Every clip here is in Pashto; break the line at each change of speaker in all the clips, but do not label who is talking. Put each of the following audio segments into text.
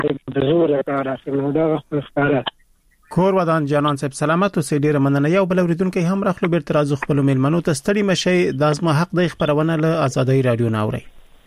د زور کار اخلو دا ښکارا
کور ودان جانان صاحب سلامت او سیډیر مننه. یو بل اوریدونکو هم راخلو بیرته راځو خپل میلمنو ته ستړي مشي د ازما حق د خبرونه له آزادۍ رادیو ناوري.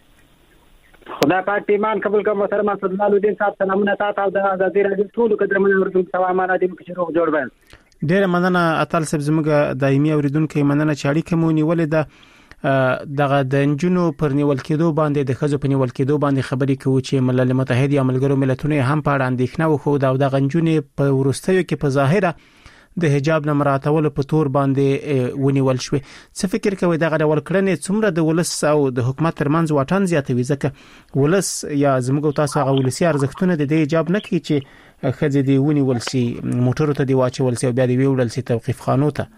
خدا پاک ایمان قبول کوم محترم اسد الله الدین صاحب سلامونه تاسو د آزادۍ رادیو ټول قدرمن اوریدونکو ته امانه دي چې روغ جوړ وای.
ډیر مننه اتل صاحب زموږ دایمي اوریدونکو مننه چې اړیکه مو نیولې ده. دغه د انجونو پر نیول کېدو باندې د خزو په نیول کېدو باندې خبرې کوي چې ملل متحد یا ملګرو ملتونو هم په اړه اندېښنه وخو دا د انجونې په ورستیو کې په ظاهره د حجاب نه مراتول په تور باندې ونیول شو. څه فکر کوي دغه ډول کړنې څومره د ولس او د حکومت ترمنځ واټن زیاتوي ځکه ولس یا زموږ تاسو هغه ولسی ارزښتونه د حجاب نه کوي چې خځې دی ونیول سي موټر ته دی واچول سي او بیا دی ویوړل سي توقيف خانو ته.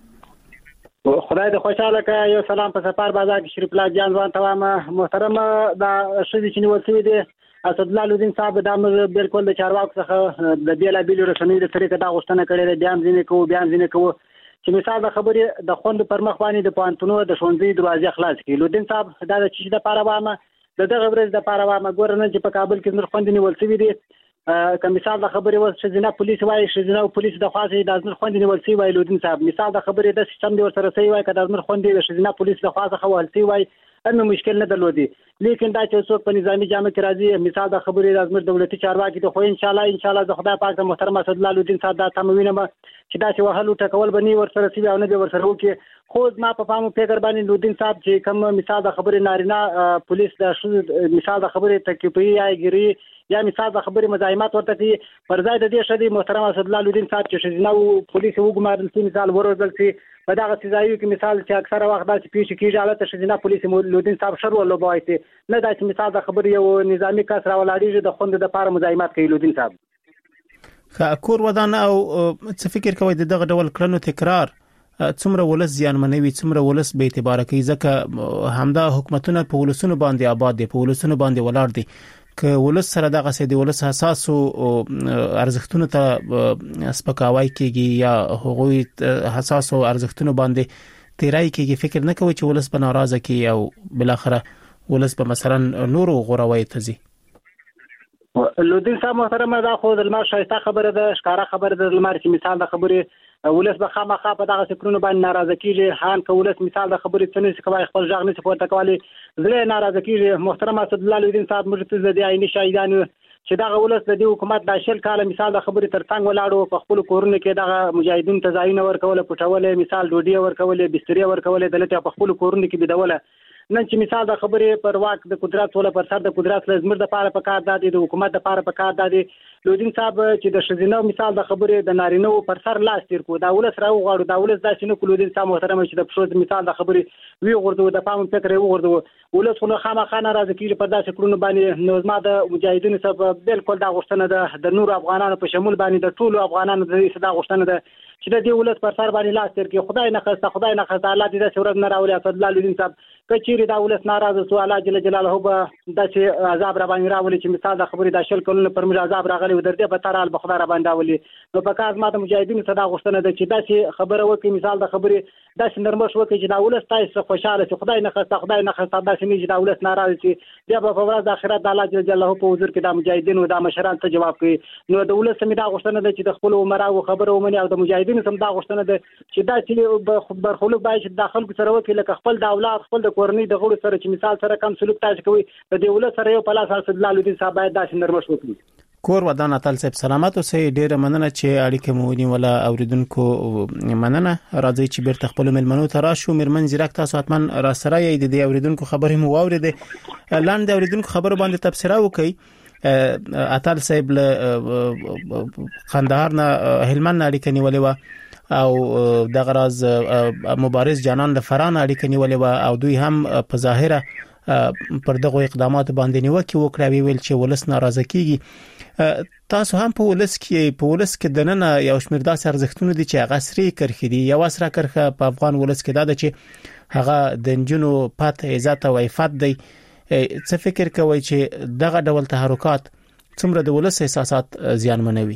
خدای دې خوشاله کړي. یو سلام په سفر بازار کې شریف الله جان ځوان ته محترم دا شې چې نیول شوی دی اسد الله الدین صاحب دا بالکل د چارواکو څخه د بیلا بیل رسنۍ د طریقې دا غوښتنه کړې ده بیان ځینې کوو چې مثال د خبرې د خوند پر مخ باندې د پانتونو د ښوونځي دروازې خلاص کړي. الدین صاحب دا د چې د پاروامه دغه ورځ د پاروامه ګورنه چې په کابل کې نور خوند نیول شوی دی. کوم مثال د خبرې و چې زنا پولیس وایي چې زنا پولیس د خاصه د ازمر خوندې نیول سی وایي الدین صاحب مثال د خبرې د سیستم دی ورسره سی وایي کله ازمر خوندې د زنا پولیس د خاصه خو سی وایي انه مشکل نه درلودي لیکن دا چې څوک په نظامی جامع کې راځي مثال د خبرې د ازمر دولتي چارواکي ته خو ان شاء الله د خدای پاک محترم اسد الله الدین صاحب دا تموینه چې دا چې وهلو ټکول بني ورسره سی او نه به ورسره وکي خو ما په فهمو فکر باندې الدین صاحب چې کوم مثال د خبرې نارینه پولیس د مثال د خبرې تکیپي یا ګری یا مثال د خبرې مزاحمت ورته کوي پر ځای د دې شدي محترم اسد الله الدین صاحب چې شنو پولیس وګمارل سي مثال ورزل سي په دغه سزایو کې مثال چې اکثره وخت دا چې پیښ کیږي حالت شنو پولیس الدین صاحب شر ولو بایته نه دا چې مثال د خبرې یو نظامی کس راولاړي د خوند د پاره مزاحمت کوي الدین صاحب.
کور ودان او څه فکر کوي دغه ډول کړنو تکرار څومره ولس زیانمنوي څومره ولس به اعتبار کوي ځکه همدا حکومتونه په ولسونو باندې آباد دي په ولسونو باندې ولاړ دي که ولس سره دغه سید ولس حساسو ارزښتونو ته سپکاوی کیږي یا هغوی حساسو ارزښتونو باندې تیرای کیږي فکر نه کوي چې ولس به ناراضه کی او بل اخره ولس به مثلا نور غوروي تزي.
الدین صاحب محترم دا خو د لمر شایسته خبره ده ښکارا خبره ده لمر چې مثال د خبرې ولس به خامخا په دغه فکرونو باندې ناراضه کیږي هان که ولس مثال د خبرې څنګه کوي خپل ځاغ نه سپورت کوي زړه ناراضه کیږي. محترم اسد الله الدین صاحب موږ ته د عیني شاهدان چې دغه ولس د حکومت د شل کال مثال د خبرې ترڅنګ ولاړو په خپل کورونه کې دغه مجاهدین تزاین ورکول پټول مثال ډوډۍ ورکول بسترې ورکول دلته په خپل کورونه کې بيدول نن چې مثال د خبرې پر واک د قدرت ولا پر سر د قدرت لزمر د پاره په کار دادي د حکومت د پاره په کار دادي الدین صاحب چې د شزینو مثال د خبرې د نارینو پر سر لاس تیر کو دا ولس راو غواړو دا ولس د شنو الدین صاحب محترم چې د پښو مثال د خبرې وی غوردو د پام فکر وی غوردو ولس خو خامخا ناراضه کیږي په داسې کړونو باندې نظم د مجاهدینو سبب بالکل دا غوښتنه د نور افغانانو په شمول باندې د ټولو افغانانو د صدا غوښتنه ده چې د دې ولس پر سر باندې لاس تیر کې خدای نه خسته الله دې د شورت نه راولي اسد الله الدین صاحب کچېری دا ولس ناراضه سو الله جل جلاله به د چې عذاب را باندې راولي چې مثال د خبرې د شل کلونو پر موږ عذاب راغلي ودرته په ترال بخدا را باندې راولي نو په کاز ما د مجاهدینو صدا غوښتنه ده چې دا چې خبره وکي مثال د خبرې دا نرمش وکي چې دا ولس تاسو خوشاله چې خدای نه خسته دا چې دا ولس ناراضه چې بیا په ورځ د آخرت د الله جل جلاله په حضور کې د مجاهدینو د مشران ته جواب کوي نو د ولس سم دا غوښتنه ده چې د خپل عمراو خبره ومني او د مجاهدینو سم دا غوښتنه ده چې دا چې برخلوق باید چې داخل کو سره وکي لکه خپل د اولاد خپل د کورنۍ د غړو سره چې مثال سره کم سلوک تاسو کوي د دې ولس سره یو په لاس اسد الله الدین صاحب باید دا نرمش وکړي.
کور ودان اتل صاحب سلامت اوسئ ډیره مننه چې اړیکه مو ونیوله اوریدونکو مننه راځي چې بیرته خپل ملمنو ته راشو مرمن زیرک تاسو حتمن را سره یې د اوریدونکو خبرې مو واورېده لاندې اوریدونکو خبرو باندې تبصره وکړي اتل صاحب له قندهار نه هلمند اړیکه نیولې و او د غراز مبارز جانان له فران اړیکه نیولې و او دوی هم په ظاهره پر دغه اقدامات باندې نیوکه وکړه ویل چې ولس ناراضه کیږي. تاسو هم په ولس کې دننه یو شمېر داسې ارزښتونه دي چې عصري کرخي دي یو اسره کرخه په افغان ولس کې دا چې هغه د انجونو پات عزت او عفت دی. څه فکر کوي چې دغه ډول تحرکات څومره د ولس احساسات زیانمنوي؟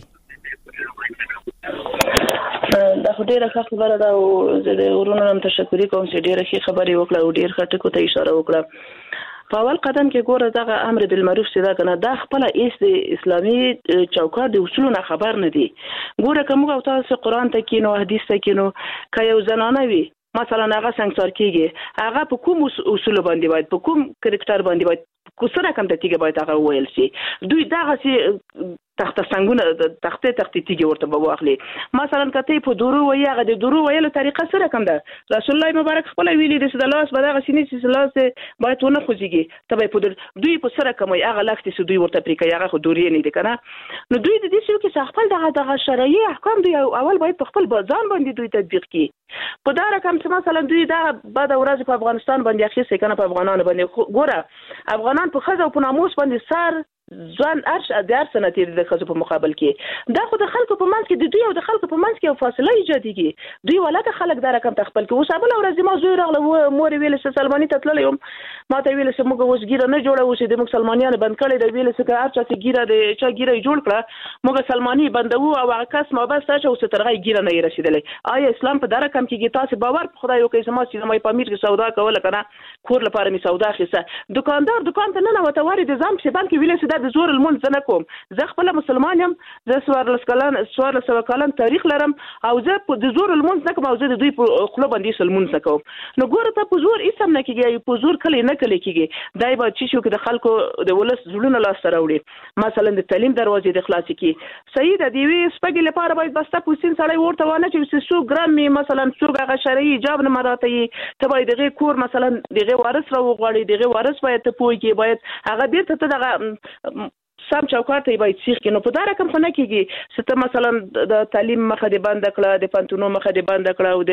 دا خو ډیره ښه خبره ده او زه د ورونو نن تشکر کوم چې ډیره ښه خبرې وکړه او ډیر ښه ټکو ته اشاره وکړه په اول قدم کې ګوره دغه امر بالمعروف چې دا کنه دا خپل اسلامي چوکاټ د اصولونو خبر نه دي. ګوره کوم او تاسو قرآن ته کینو حدیث ته کینو که یو زنانه وي مثلا هغه څنګه کیږي هغه په کوم اصول باندې باید په کوم کریکټر باندې باید کوسره کم ته تیګه باید هغه ویل شي. دوی دغه سي تخت څنګه تخت تیګه ورته به واخلي. مثلا کته په دورو وي هغه د دورو ویلو طریقه سره کم ده. رسول الله مبارک خپل ویلي د لاس به دغه سینې چې لاس باید ونه خوځيږي ته په دوی په سره کم هغه لخت چې دوی ورته پریکه هغه خو دوري نه دي کنه. نو دوی د دې شو کې خپل دغه شرعي احکام دوی اول باید په خپل ځان باندې دوی تطبیق کړي. په دا رقم چې مثلا دوی دا بعد ورځ په افغانستان باندې اخیسته کنه په افغانانو باندې ګوره افغانان په خزه او په ناموس باندې سر ځوان ارش د ارسنه تیر د خزو په مقابل کې دا خو د خلکو په منځ کې د دوی او د خلکو په منځ کې یو فاصله ایجادېږي. دوی ولکه خلک دا رقم تخپل کې اوس ابل ورځ ما زوی راغله مور ویل چې سلمانی ته تللی یم ما ته ویل چې موږ اوس ګیره نه جوړو چې د مسلمانانو بند کړي د ویل چې هر چا چې ګیره د چا ګیره جوړ کړه موږ سلمانی بندو او هغه کس ما بس تاسو اوس ترغه ګیره نه رسیدلې. آیا اسلام په دا رقم کې تاسو باور په خدای وکړئ چې ما چې ما په امیر کې سودا کوله کنه کور لپاره می سودا خسته دکاندار دکان ته نه وته واري د ځم چې بانک ویل چې دا د زور المنځ کوم. زه خپل مسلمان یم زه سوار کالن تاریخ لرم او زه په د زور المنځ نه کوم او زه د دوی په خپل باندې سلمون کوم. نو ګوره ته په زور اسم نه کیږي په زور کله نه کله کیږي دای به چې شو کې د خلکو د ولس زړونه لاس سره وړي. مثلا د تعلیم دروازې د خلاص کی صحیح د دیوی سپګي لپاره باید بسته پوسین سړی ورته ونه چې 100 ګرام می مثلا څوګه غ شرعي ایجاب نه مراته ته باید دغه کور مثلا دغه وارث را وغواړي دغه وارث باید ته پويږي باید هغه بیرته ته دغه سم چوکاټ ته باید سیخ کینو په دا رقم خو نه کیږي چې مثلا د تعلیم مخه دی بند کړه د پنتونو مخه دی بند کړه او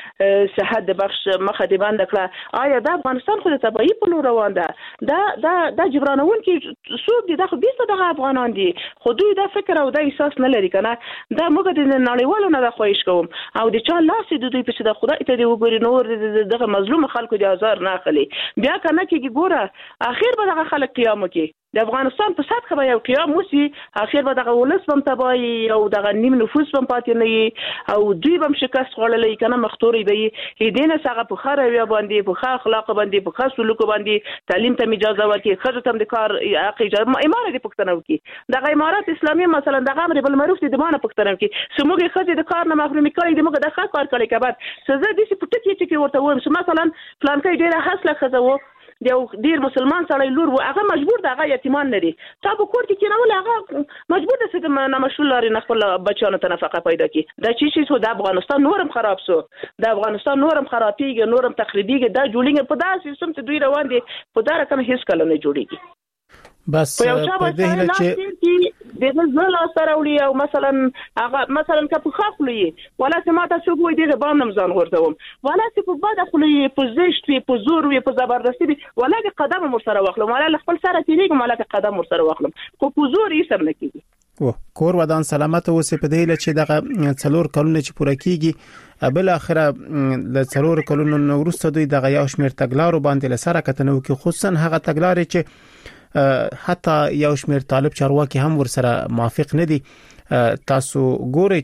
د صحت د بخش مخه دی بند کړه. آیا د افغانستان خو د تبعی په لور روان ده دا جبرانون کې څوک دي دا خو بیسته د افغانان دي خو دوی دا فکر او دا احساس نه لري کنه. دا موږ د نړیوالو نه د خواهش کوم او د چا لاس د دوی په د خدای ته دی وګوري نور دغه مظلوم خلکو د آزار نه اخلي بیا کنه کیږي ګوره اخر به دغه خلک قیام کوي د افغانستان په سات خبره یو قیام موسی اخر به دغه ولس بم تبای او دغه نیم نفوس بم پاتې نه او دوی بم شکست خړلې کنه مختوري به هدینه څنګه په خره وی باندې په خاص اخلاق باندې په خاص سلوک باندې تعلیم ته اجازه ورکړي خځو ته د کار اجازه امارات پښتنو کې دغه امارات اسلامي مثلا دغه امر بالمعروف د مانه پښتنو کې سموږي خځې د کار نه محرومي کړي د موږ د ښه کار کړي کبد سزا دي چې پټکی چې ورته وایم چې مثلا پلان کې ډیره حاصله خځو یو ډیر مسلمان سړی لور و هغه مجبور د هغه یتیمان لري تا په کور کې کینول هغه مجبور د څه نه مشغول لري نه خپل بچانو ته نفقه پیدا کی دا چې د افغانستان نورم خراب سو د افغانستان نورم خرابېږي نورم تخریبېږي دا جوړینګ په داسې سیستم چې دوی روان دي په دا رقم هیڅ کله نه جوړیږي.
بس په دې هله چې
د زړه سره وړي او مثلا که په خپلې ولا سماته څو وي دغه باندې مزان ورتوم ولا چې په بده خپلې په زشت وي په زور وي په زبردستي ولا د قدم مر سره واخلم ولا خپل سره تیریږم ولا د قدم مر سره واخلم خو په زور یې سر نه کیږي.
کور ودان سلامت اوسې په دې لچې دغه څلور کلونه چې پوره کیږي بل اخره د څلور کلونو وروسته دوی دغه یو شمېر تګلارو باندې لسره کتنو کې خصوصا هغه تګلارې چې حتی یو شمېر طالب چارواکي هم ورسره موافق نه دي. تاسو ګورئ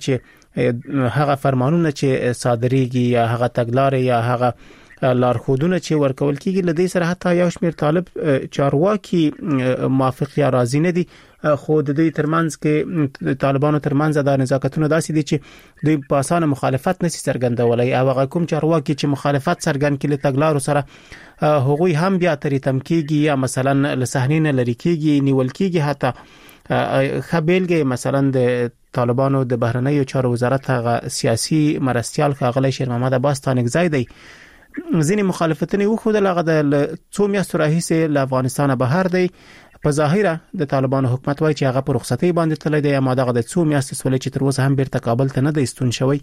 چې هغه فرمانونه چې صادرېږي یا هغه تګلارې یا هغه لارښودونه چې ورکول کیږي لدې سره حتی یو شمېر طالب چارواکي موافق یا راضي نه دي خو د دوی ترمنځ کې طالبانو ترمنځ د نزاکتونو داسې دي چې دوی په اسانه مخالفت نشي څرګندولای او هغه کوم چارواکي چې مخالفت څرګند کړي تګلارو سره هغوی هم بیا ترې تم کیږي یا مثلا له صحنې نه لري کیږي نیول کیږي. حتی خبرګي مثلا د طالبانو د بهرنیو چارو وزارت هغه سیاسي مرستيال ښاغلی شیر محمد عباس تانکزای دی ځینې مخالفتونه وخوده لغه د څو میاشتو راهیسې له افغانستان بهر دی په ظاهره د طالبانو حکومت وايي چې هغه پر رخصتي باندې تللی دی اما دغه د څو میاشتو سولې چې تر اوسه هم بیرته کابل ته نه دی ستون شوی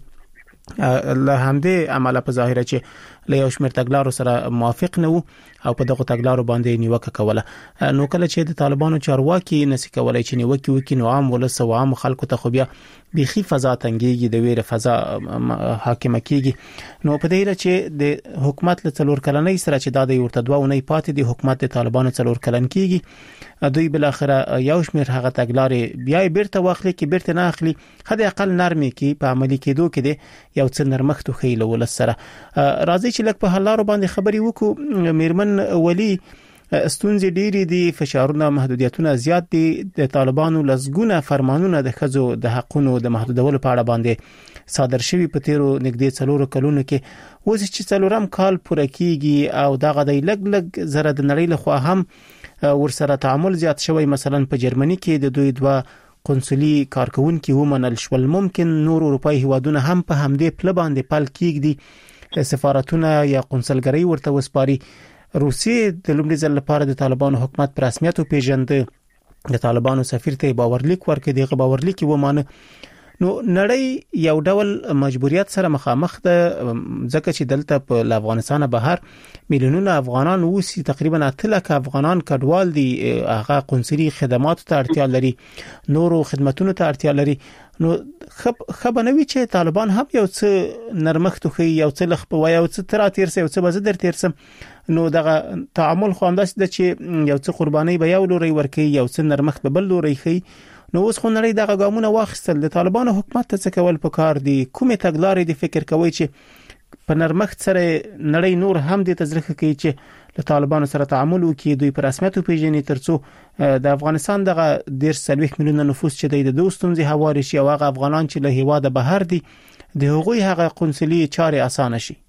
له همدې عمله په ظاهره چې له یو شمېر تګلارو سره موافق نه وو او په دغه تګلارو باندې نیوکه کوله. نو کله چې د طالبانو چارواکي نسی کولای چې نیوکه وکړي نو عام ولس او عام خلکو ته خو بیا بيخي فضا تنګيږي د ویره فضا حاکم کیږي. نو په دې اړه چې د حکومت له څلور کلنۍ سره چې د ورته دوه نه پاتې د حکومت د طالبانو څلور کلن کیږي دوی بل اخره یو شمېر هغه تګلارې بیا بیرته واخلي کې بیرته نه اخلي خدای اقل نرمي کې په عملي کېدو کې دی یو څه نرمښت خېل ول سره راځي چې لکه په حلارو باندې خبري وکړو. میرمن ولی ستونزې ډېری دي، فشارونه محدودیتونه زیات دي. د طالبانو لزګونه فرمانونه د خزو د حقونو د محدودولو په اړه باندې صادر شوي په تیرو نږدې 4 کلونو کې. اوس چې 4م کال پوره کیږي او دغه د لګ زره د نړۍ له خوا هم ورسره تعامل زیات شوی. مثلا په جرمني کې د دوی 2 قونسلي کارکونکو ومنل شول. ممکن نور اروپאי هیوادونه هم په همدې پله باندې پل کېږي، سفارتونه یا قونسلګرۍ ورته وسپاري. روسیې د لومړي ځل لپاره د طالبانو حکومت په رسمیت پیژنده. د طالبانو سفیر ته باورلیک ورکړ، دغه باورلیک ومانه. نو نړۍ یو ډول مجبوریت سره مخامخ ده، ځکه چې دلته په افغانستان بهر میلیونونه افغانان اوسي، تقریبا 8 لک افغانان کډوال دي. هغه قونسلي خدماتو ته اړتیا لري، نورو خدماتونو ته اړتیا لري. نو خبرنوي چې طالبان هم یو څه نرمښت خو یو څه لخ په یو څه تر تیر سه یو څه بزدر تیر سم. نو دغه تعامل خو همداس د چې یو څه قرباني به یو لوري ورکي، یو څه نرمښت به بل لوري خي. نو اوس خو نړۍ دغه ګامونه واخیستل. د طالبانو حکومت ته څه کول پکار دي؟ کومه تګلارې د فکر کوي چې په نرمښت سره نړۍ نور هم د تزریخ کوي چې له طالبانو سره تعامل وکړي، دوی په رسمیت پیژني، ترڅو د افغانستان دغه 1.3 میلیون نفوس چې د دوستونځي هواري شي او هغه افغانان چې له هیواده بهر دي د هغوی هغه قونسلي چارې اسانه شي.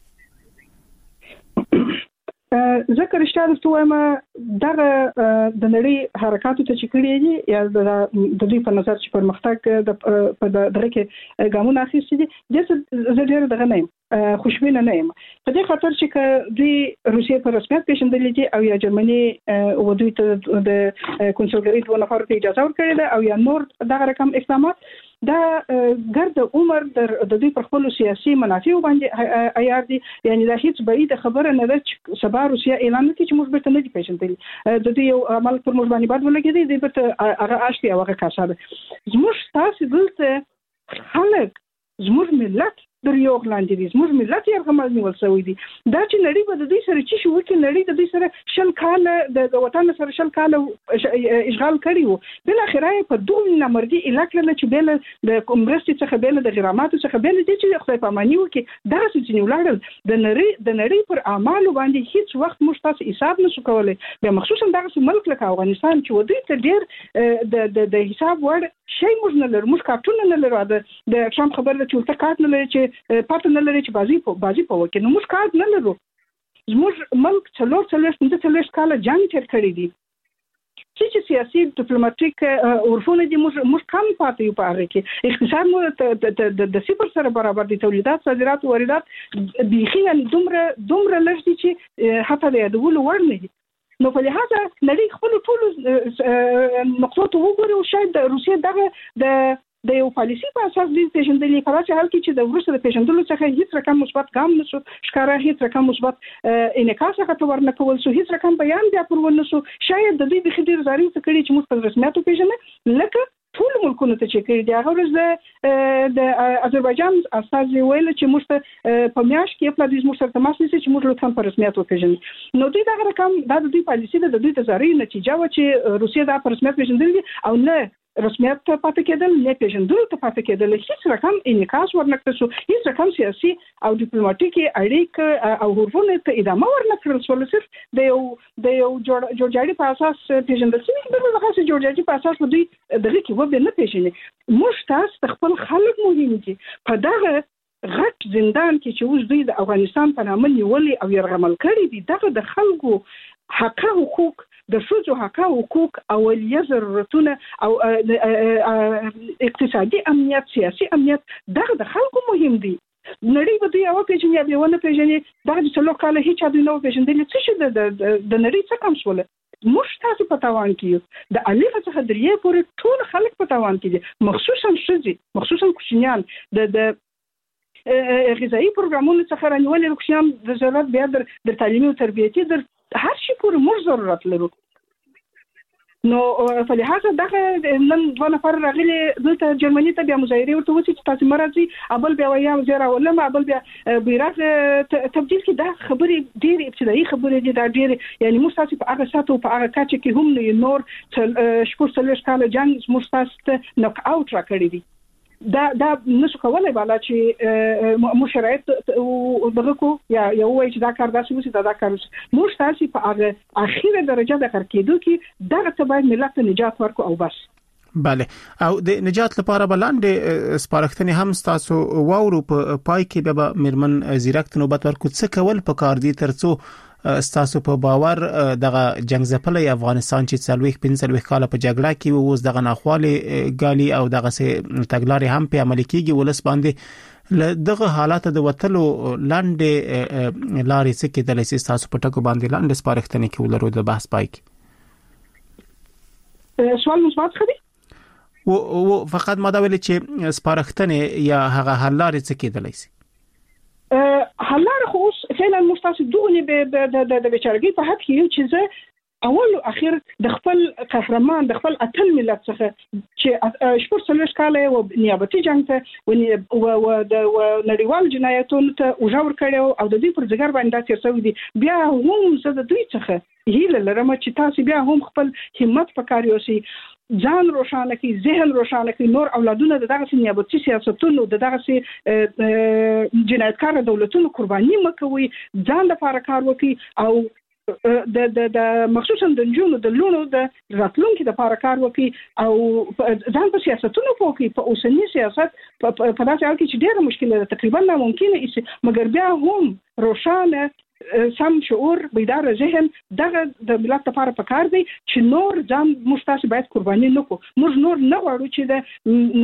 ذکر اشاره توما دغه د نړۍ حرکاتو ته چې کړی دي یا د دوی په نظر چې پرمختګ په دغه کې ګامونه اخیستي دي، د ډېر دغه نه خوشبینه نه یم په دې خاطر چې دوی روسیې په رسمیت پیژندلې دي او یا جرمني او دوی ته د کنسولګری 2 نفر ته اجازه ورکړې ده او یا نور دغه رقم اقدامات دا ګرد عمر د دوی پر خپل سیاسي منافع باندې عیار دي. یعنی دا هیڅ بعید خبره نه ده چې سبا روسیا اعلان وکړي چې موږ به نه دي پیژندلې. د دوی یو عمل پر موږ باندې بد ولګي دي به هغه آشتي او هغه کاساده. زموږ تاسو دلته خلک زموږ ملت در یو غلاندې دي، زموږ ملت یې هغه نیول شوی دي. دا چې نړۍ به د دوی سره چې شو وکړي، نړۍ د دوی سره شل کال د وطن سره شل کال اشغال کړی وو، بل اخره په دوه نمبردي علاقې له چې بل د کمرستي څخه بل د غراماتو څخه بل دي چې خدای په مانی وکړي. دا چې نیولل د نړۍ پر اعمالو باندې هیڅ وخت موږ تاسو حساب نشو کولای. به مخصوصا دغه ملک لکه افغانستان چې ودی ته ډیر د حساب وړ شی موږ نه لرو، موږ کارتونه نه لرو. د شام خبر د چولته کارت نه لري چې پاتې نه لري چې بازی په وکړي. نو موږ کار نه لرو. زموږ ملک څلور کاله جنگ تیر کړی دي چې سیاسي ډیپلوماټیک عرفونه دي موږ کم پاتې یو په هغه کې. اقتصاد مو د صفر سره برابر دي، تولیدات صادرات واردات بیخي دومره لږ دي چې حتی د یادولو وړ نه دي. نو په لحاظه نړۍ خپل ټول نقطو ته وګوري او شاید د روسیې د یو پالیسی په اساس دي پیژندلې کړه چې حال کې چې د ورسره د پیژندلو څخه هیڅ رقم مثبت ګام نشو ښکارا، هیڅ رقم مثبت انعکاس څخه تور نه کول شو، هیڅ رقم بیان بیا پر ونه شو. شاید د دې د خډیر زاري څخه کړي چې موږ په رسمیت پیژنه لکه ټول ملکونه ته چې کړي دي. هغه ورځ د آذربایجان استاد ویل چې موږ په میاش کې خپل د موږ سره تماس نیسي چې موږ لطفا په رسمیت وپیژنو. نو دوی دا رقم د دوی پالیسی د دوی د زاري نتیجه و چې روسیه دا په رسمیت پیژندل او نه رسمیت ته پاتې کېدل، نه پیژندلو ته پاتې کېدل. هیڅ رقم انعکاس ورنکړل شو، هیڅ رقم سیاسي او ډیپلوماټیکي اړیکې او حرفونه ته ادامه ورنکړل شو. صرف د یو جوړجاړي په اساس پیژندل شوی، بل هغه جوړجاړي په اساس دوی دغه کې و به نه پیژني. موږ تاسو خپل خلک مهم دي په دغه غټ زندان کې چې اوس دوی د افغانستان په نامه نیولې او یرغمل کړي دي. دغه د خلکو حقوق، د ښځو حقوق، اولیه ضرورتونه او اقتصادي امنیت، سیاسي امنیت دغه د خلکو مهم دي. نړۍ به دوی او پیژني یا به ونه پیژني. دغه چې څلور کاله هیڅ دوی نه پیژندل چې د نړۍ څخه کم شول. موږ تاسو په تاوان کې د الف څخه درې پورې ټول خلک په تاوان کې دي، مخصوصا ښځې، مخصوصا کوچنیان. د غذایی پروګرامونو څخه رانیولې کوچنیان د ضرورت بیا د تعلیمي او تربیتي د هر شي پورې موږ ضرورت لرو. نو په لحاظه دغه نن 2 نفر راغلي دلته جرمني ته بیا مظاهره ورته وسی چې تاسو مرزي ابل بیا ویا وزیر ولما ابل بیا بیرغ تبدیل کی دا خبرې ډېر ابتدایي خبرې دي. دا ډېر یعنی موږ تاسو په هغه ساتو په هغه کچ کې هم نور شپږ کاله جنگ موږ تاسو نوک اوټ را کړی دي. دا نشو کولای بالا چې مشرعت دغه کو یا یو وایي چې دا کار داسې وسی دا کار موږ تاسو په هغه اخیره درجه د خرکېدو کې دغه ته باید ملت ته نجات ورکو او بس.
بله او د نجات لپاره بلاندې سپارښتنې هم تاسو واورو په پای کې به میرمن زیرک نوبت ورکو څه کول په کار دي ترڅو ستاسو په باور دغه جنگ ځپلې افغانستان چې 45 کال په جګړه کې اوس دغه ناخواله ګالي او دغه سه تګلارې هم په عمل کېږي ولس باندې دغه حالات د وټلو لاندې لارې څه کې د لسی تاسو په ټکو باندې لاندې سپارښتنې کې ولرو د بحث پای کې
سوال مثبت خدي
و فقط ما دا ویل چې سپارښتنې یا هغه حل لارې څه کې د لسی
حلار خو فعلا مستاسد دونی به د بیچارګي په حق یو چې اول او اخر د خپل قهرمان د خپل اتل ملت څخه چې شپږ سلوش کاله او نیابتي جنگ ته او د نړیوال جنایتونو ته وجور کړو او د دې پر ځګر باندې تیر دي بیا هم زه د دوی څخه هیله لرم چې تاسو بیا هم خپل همت پکاریوسي ځان روشانه کی ذهن روشانه کی نور اولادونه دغه نیابتي سیاستونو دغه جنایتکار دولتونو قرباني مکوي ځان لپاره کار وکي او د مخصوصا د جنونو د لونو د راتلونکو د لپاره کار وکي او ځان په سیاستونو پوکي په اوسنی سیاست په داسې حال کې چې ډېر مشکله ده تقریبا ناممکنه ایسي مګر بیا هم روشانه سم شعور بیدار ذهن دغه د ملت لپاره پکار دی چې نور ځان مستاسب باید قرباني نکو موږ نور نه غواړو چې د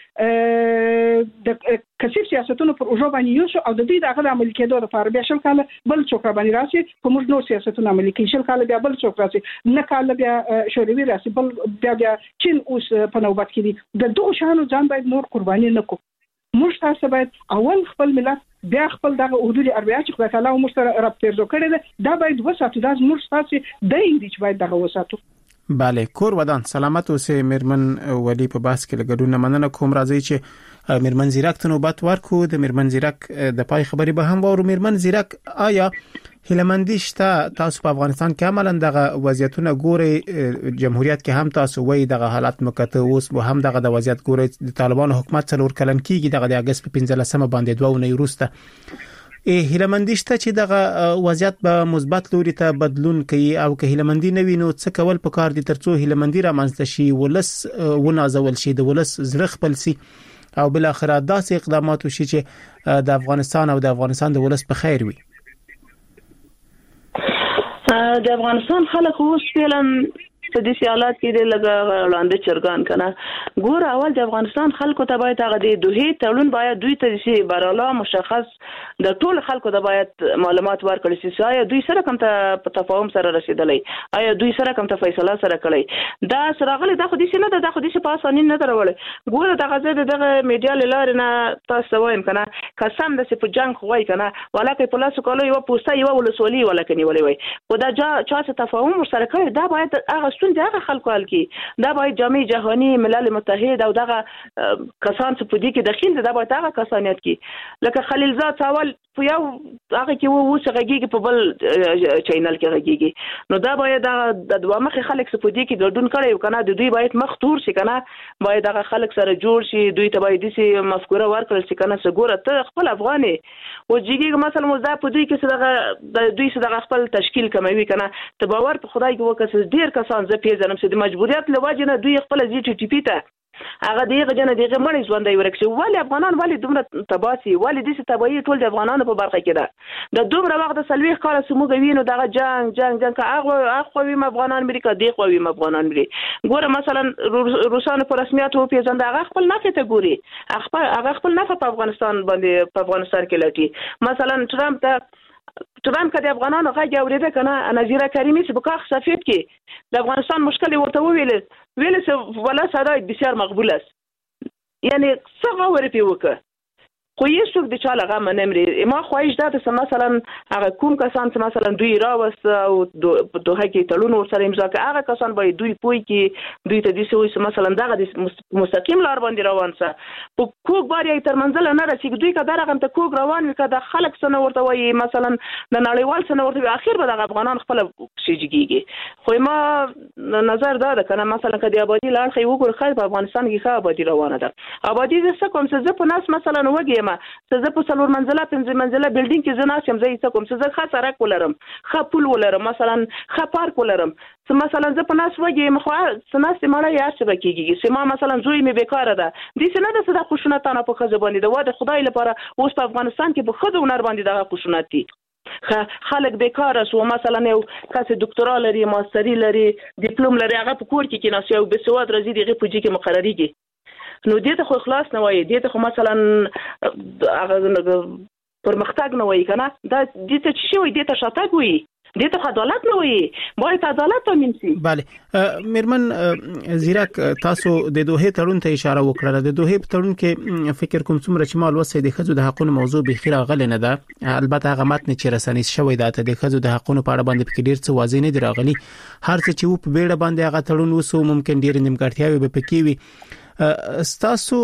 نړۍ د کثیر سیاستونو پر اوجو باندې یو او د دې دغه عملي کېدو لپاره بیا شل کاله بل څوک باندې راسي په موږ نور سیاستونه عملي کوي شل کاله بیا بل څوک راسي نه کاله بیا شوروي راسي بل بیا چین اوس په نوبت کې دي د دوه شانو ځان باید نور قرباني نکو موږ تاسو باید اول خپل ملت بیا خپل دغه حدود اربعه چې خدای تعالی موږ سره رابطه کړې ده دا باید وساتو دا موږ تاسو د دې چې باید دغه وساتو.
بله کور ودان سلامت اوسه میرمن ولی په بحث کې لګډونه مننه کوم راځي چې میرمن زیرک ته نوبت ورکو د میرمن زیرک د پای خبري به هم وورو. میرمن زیرک آیا هیلمندي شته تاسو په افغانستان کې عملاً دغه وضعیتونه ګوري جمهوریت کې هم تاسو وایي دغه حالات مکته اوس هم دغه د وضعیت ګوري د طالبانو حکومت څلور کلن کېږي دغه د اگست په 15 باندې 2 ونې وروسته هیلمندي شته چې دغه وضعیت به مثبت لوري ته بدلون کوي او که هیلمندي نه وینو څه کول پکار دي ترڅو هیلمندي را منځته شي ولس ونازول شي د ولس زړه خپل سي او بل اخر داسې اقدامات وشي چې د افغانستان او د افغانستان د ولس په خیر وي.
د افغانستان خلک اوس فعلا په دې حالات کې د لګا وړاندې چرګان کنه ګور اول د افغانستان خلکو ته باید هغه د دوه تړون باید دوی ته شي براله مشخص د ټول خلکو د باید معلومات ورکړي چې آیا دوی سره کوم ته په تفاهم سره رسیدلې آیا دوی سره کوم ته فیصله سره کړي دا سراغله د خو دې نه د خو دې په اسانۍ نه درول ګور د غزه دغه میډیا لاره نه تاسو وایم کنه قسم د په جنگ خوای کنه ولکه په لاسو کولو یو پوسټه یو ولسولي ولکه نیولې وای خدا چا څه تفاهم سره کړي دا باید هغه دغه خلکو حل کی دا باید جامع جهانی ملل متحد او دغه کسان څه پدې کې داخل دا باید هغه کسانیت کی لکه خلیلزاد سوال په یو هغه کې وو څنګهږي په بل چینل کې راګيږي نو دا باید د دوه مخ خلک څه پدې کې ګډون کړي کنه د دوی باید مختور شي کنه باید هغه خلک سره جوړ شي دوی ته باید دې مفکوره ورکړل شي کنه څګوره ته خپل افغاني او جګي مثلا مزدا په دوی کې څه د دوی څه خپل تشکیل کموي کنه ته باور په خدای کې وکړه ډیر کسان پیژنم چې د مجبوریت لوجه نه دوی خپل زی ټي پی ته هغه دیغه جن دیغه مړی ژوندۍ ورکشي ولی افغانان ولی دومره تباسي ولی د تبعی ټول د افغانانو په برخه کې ده د دومره وخت د سلوي کال سموږ وینو دغه جنگ که هغه ویم افغانان امریکا دی خو ویم افغانان مری ګوره مثلا روسانو په رسمیت او پیژند هغه خپل نه کټګوري هغه خپل نه په افغانستان باندې په افغانستان کې لټي مثلا ټرمپ کدی افغانانو غږ اوریده کنه نذیره کریمی چې بکاخ سفید کې د افغانستان مشکل ورته ویل ولا صدای بسیار مقبول است یعنی څنګه ورپی وکړه خو یې څوک د چا لغه منمري ما خواهش ده مثلا هغه کوم کسان چې مثلا دوی راوست او دوه کې تړون ورسره امضا کړي هغه کسان باید دوی پوي کې دوی ته دي چې مثلا دغه مستقیم لار باندې روان سه په کوګ بار یې تر منځل نه رسیږي دوی کده رقم ته کوګ روان وي کده خلک سره ورته وایي مثلا د نړیوال سره ورته اخر به د افغانان خپل شيږي خو ما نظر دا کنه مثلا کدی آبادی لار خو وګور خیر په افغانستان کې ښه آبادی روانه ده آبادی زه کوم څه په ناس مثلا وګیم څه په څلور منزله پنځه منزله بلډینګ کې زنه سم زه کوم څه ښه سړک ولرم ښه پل ولرم مثلا ښه پارک ولرم څه مثلا زه په ناس وګیم خو سناس مړه یا څه بکیږي سما مثلا زوی می بیکاره ده د څه نه د صدا خوشونه تانه په خزه باندې د واده خدای لپاره اوس په افغانستان کې په خزه ونر باندې دغه خوشونه دي خلک بیکاره شو مثلا یو کس دکتورا لري ماستری لري ډیپلوم لري هغه په کور کې کیناس یو بسواد راځي دغه په جې کې مقرریږي نو دې ته خو خلاص نه وایي دې ته خو مثلا هغه پرمختګ نه وایي کنه دا دې ته چې وایي دې ته شاتګ وایي دې ته عدالت نه وایي باید عدالت تامین شي
bale میرمن زیرک تاسو د دوه تړون ته اشاره وکړه د دوه تړون کې فکر کوم څومره چې مال وسه د خزو د حقوقو موضوع به خیره غل نه ده البته هغه متن چې رسنۍ شوی دا ته د خزو د حقوقو په اړه باندې فکر ډیر څه واضح نه دی راغلی هر څه چې په بیړه باندې هغه تړون وسو ممکن ډیر نیمګړتیاوي به پکې وي ستاسو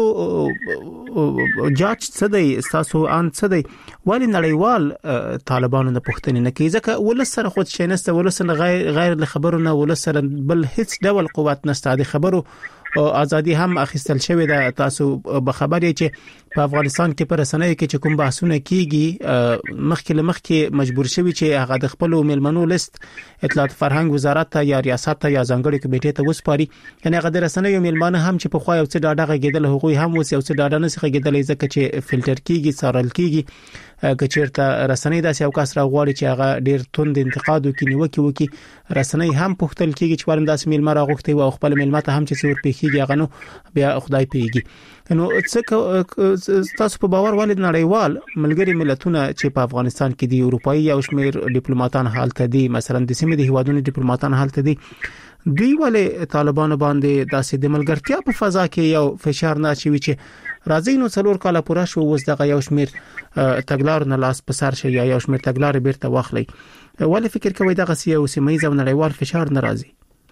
جاج څه دی ستاسو ان څه دی ولی نړیوال طالبانو نه پوښتنه نه کوي ځکه ولسره خود شینسته ولسره غیر خبرونه ولسره بل هیڅ ډول قوت نشته د خبرو ازادي هم اخیستل شوې ده تاسو به خبرې چې په افغانستان کې پر رسنۍ کې چې کوم بحثونه کیږي مخکې مجبور شوی چې هغه د خپل میلمنو لیست اطلاعات فرهنګ وزارت ته یا ریاست ته یا ځانګړي کمیټې ته وسپاري یعنی هغه د رسنۍ میلمنو هم چې په خو یو څه ډاډه غېدل هغوی هم وس یو څه ډاډه نه غېدل ځکه چې فلټر کیږي سارل کیږي کچیرته رسنۍ داسې یو کس راغواړي چې هغه ډیر توند انتقاد وکي رسنۍ هم پوښتل کیږي چې ورنداس میلمه راغوښتي او خپل میلمه ته هم چې څور پیږي هغه نو بیا خدای پیږي نو څه تاسو په باور ولې نړیوال ملګری ملتونه چې په افغانستان کې دي اروپאי او شمیر ډیپلوماټان حالت دي مثلا د سیمې د هیوادونو ډیپلوماټان حالت دي دوی ولې طالبانو باندې داسې د ملګرتیا په فضا کې یو فشار نه چوي چې راځي نو څلور کاله پوره شو اوس دغه یو شمیر تګلار نه لاس په سر شي یا یو شمیر تګلار بیرته واخلي ولې فکر کوي دغه سیاسي او سیمایي او نړیوال فشار ناراضي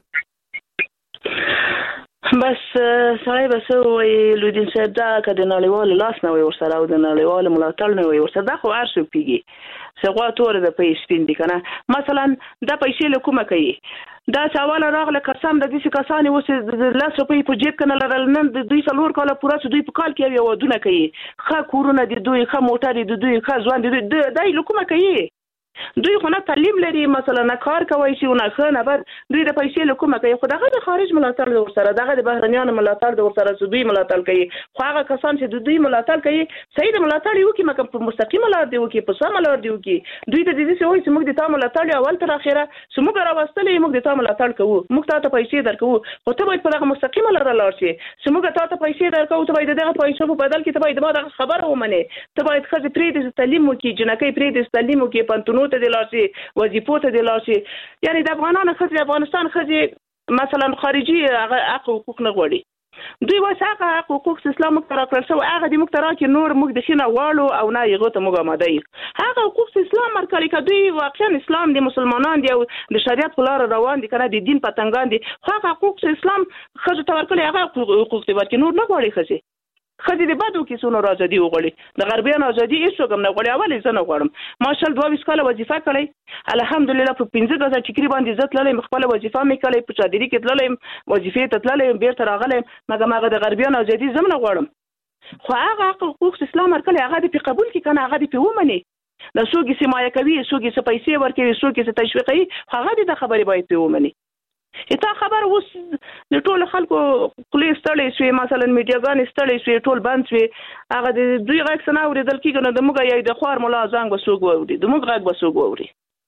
بس سړی بس وایي لودین صاحب دا کده نړیوال لاس نه وي ورسره او د نړیوال ملاتړ نه وي ورسره دا خو ارشو پیږي څنګه تور د پیسې سپین دي کنه مثلا دا پیسې له کومه کوي دا چاواله راغله قسم د دې کسانې وسه لاس روپۍ په جیب کنه لرل نن د دوی څلور کاله پوره دوی په کال کې یو ودونه کوي ښه کورونه دي دوی ښه موټر دي دوی ښه ځوان دي دای لکومه کوي دوی خو نه تعلیم لري مثلا نه کار کوي چې نه خو نه بر دوی د پیسې لکومه کوي خو دغه د خارج ملاتړ د ورسره دغه د بهرنیانو ملاتړ د ورسره دوی ملاتړ کوي خو هغه کسان چې دوی ملاتړ کوي صحیح د ملاتړ یو کې مکه په مستقیم لار دی وکي په سم لار دی وکي دوی د دې څه وایي چې موږ د تا ملاتړ اول تر اخره سمو راوستلې موږ د تا ملاتړ کوو موږ ته پیسې درکو خو ته باید په دغه مستقیم لار لاړ شې سمو ته پیسې درکو ته باید دغه پیسې په بدل کې ته باید ما دغه خبره ومنې ته باید خځې پرې د تعلیم وکي جنکې پرې د تعلیم وکي پنتونو ته د لاسي وظیفو ته د لاسي یعنی د افغانانو خځې افغانستان خځې مثلا خارجي هغه حقوق نه غواړي دوی واسه حقوق اسلام مخترع کړل شو هغه د مخترع کې نور موږ د خینه واړو او نه یغه ته موږ آماده یو هغه حقوق اسلام مرکړي کدوې واقعا اسلام د مسلمانان دی او د شریعت په لار روان دي کنه د دین پتنګان دي هغه حقوق اسلام خځه تورکړي هغه حقوق دی ورکې نور نه غواړي خځه خځې د بدو کې سونو ازادي وغوړي د غربیان ازادي هیڅ کوم نه غواړي اول ځنه غواړم ماشال 22 کاله وظیفه کړې الحمدلله په 15 غزا ټیکري باندې عزت لرم خپل وظیفه مې کړې په چادري کې تللم وظیفه ته تللم بیرته راغلم مګر د غربیان ازادي زمنه غواړم خو هغه حقوق اسلام ورکړي هغه د قبول کې کنه هغه د پیومنه د سوګي سیمایه کوي سوګي څه پیسې ورکوي سوګي څه تشویقي هغه د خبرې باید پیومنه اته خبر اوس د ټول خلکو پولیس تړلې شوی مثلا میډیاګان تړلې شوی ټول بند شوی هغه د دوی غږ سنا اوریدل کیږي نو د موږ یې د خوار مولا زنګ وسوګ ووري د موږ غږ وسوګ ووري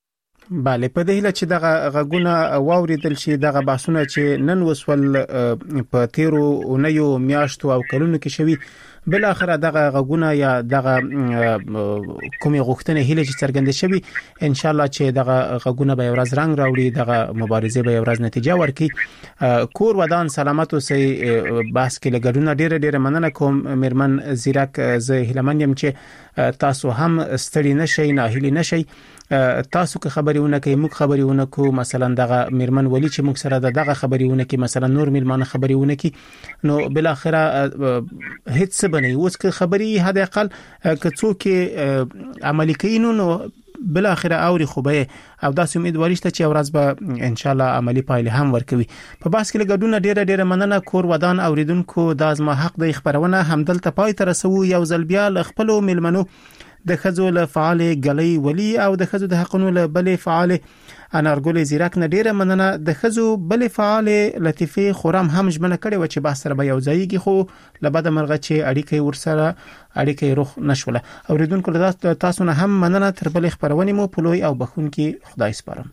bale په دې چې دغه غږونه واوریدل شي دغه باسونه چې نن وسول په تیرو اونیو میاشتو او کلونو کې شوي بل اخر دغه غږونه یا دغه کومي غوښتنه هله چې څرګنده شوي ان شاء الله چې دغه غږونه به ورځ رنگ راوړي دغه مبارزه به ورځ نتیجه ورکړي کور ودان سلامت اوسئ بحث کې لګډونه ډیره مننه کوم میرمن زیرک زه هلمنیم چې تاسو هم ستړي نشئ نه هلي نشئ تاسو که خبرونه کوي موږ خبرونه کو مثلا دغه میرمن ولی چې موږ سره دغه خبرونه کوي مثلا نور میلمانه خبرونه کوي نو بل اخره هیڅ څه بنئ اوس که خبري حد اقل که څوک عملي کوي نو بل اخره اوري خو به او داسې امیدواري شته چې ورځ به ان شاء الله عملی پایله هم ورکوي په باس کې لګډونه ډیره مننه کور ودان اوریدونکو د ازما حق د خبرونه همدلته پای تر رسو یو ځل بیا خپل میلمنو د خزو له فعال غلي ولی او د خزو د حقونو له بل فعال انارګل زیرک نه ډیره مننه د خزو بل فعال لطیفه خورم هم ژمنه کړي و چې بحث سره به یو ځایږي خو لبد مرغه چې اړیکې ورسره اړیکې روخ نشوله اوریدونکو تاسو نه هم مننه تر بل خبرونه مو پلوي او بخون کې خدای سپارم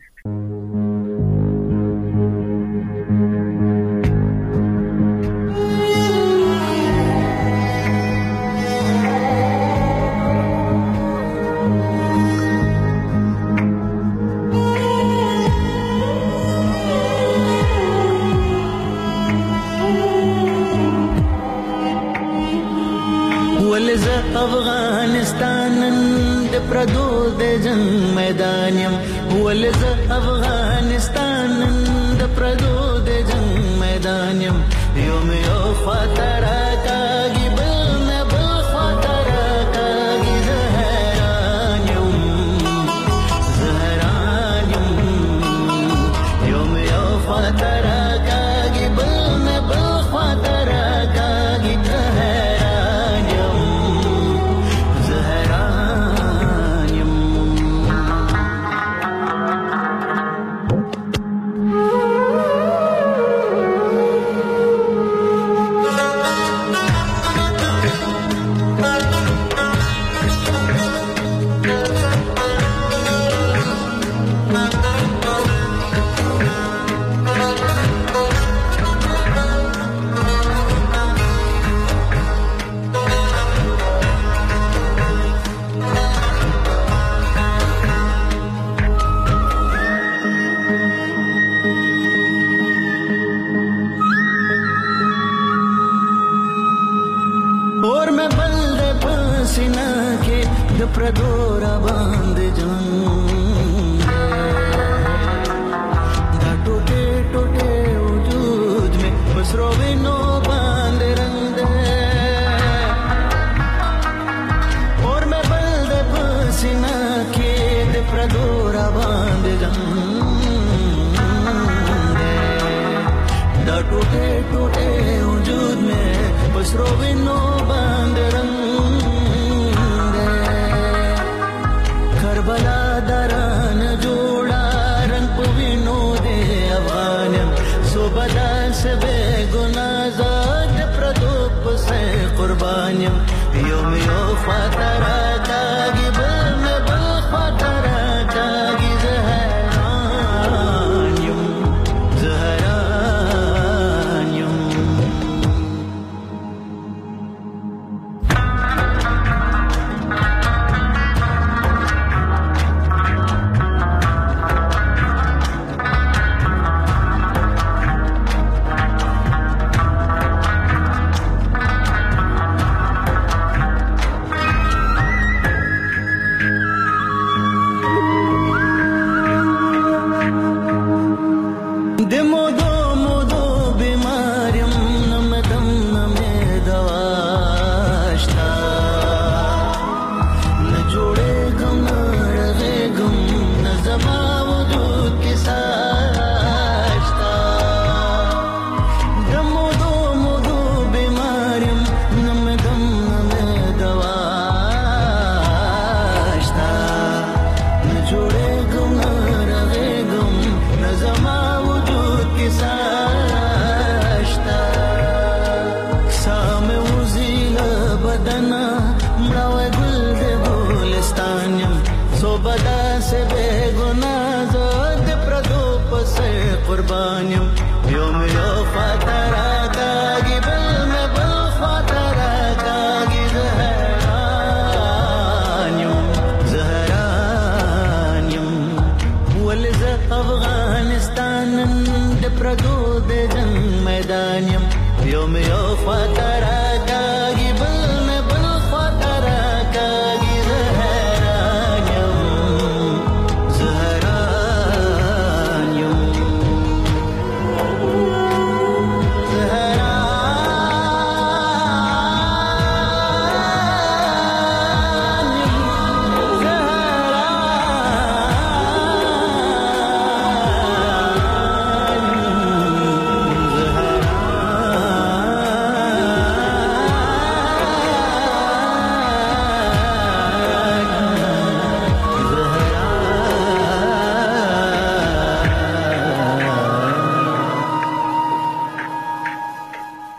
افغانستان د پردو د جنگ میدان يم ولز افغانستان د پردو د جنگ میدان يم یوم یو خاطر کاږي بل نه بل خاطر کاږي زهران يم یوم یو خاطر کاږي بل نه بل خاطر کاږي پردورا باندې جان دا ټوټه ټوټه وجود میں بسرو وینو باندې رنگ اور میں بل د پسینا کې د پردورا باندې جان دا ټوټه ټوټه وجود میں بسرو وینو باندې رنگ کربلا دران جوړا رنگ پوینو دے افغانم صوبدا سے بے گناہ زاد پردو پسے قربانیم یوم یو خاطر کاږي بل میں بل خاطر کاږي زهران یم صوبدا سے بے گناہ روان یم یوم یو خاطره کاږي بل مې بل خاطره کاږي زهران یم ولې زه افغانستان د پردو د جنګ میدان یم یوم یو خاطره